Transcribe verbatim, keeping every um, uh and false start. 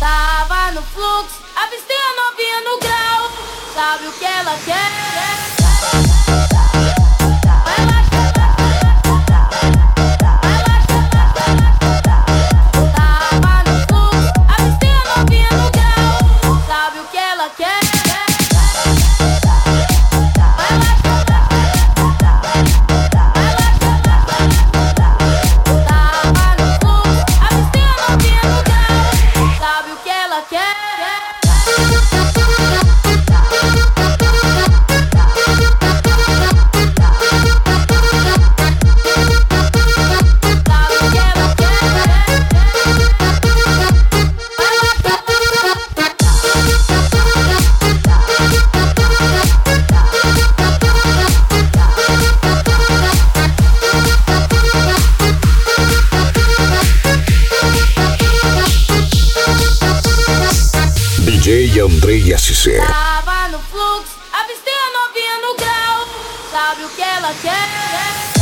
Tava no fluxo, avistei a novinha no grau. Sabe o que ela quer? D J Andrei S C. Tava no fluxo, avistei a novinha no grau. Sabe o que ela quer?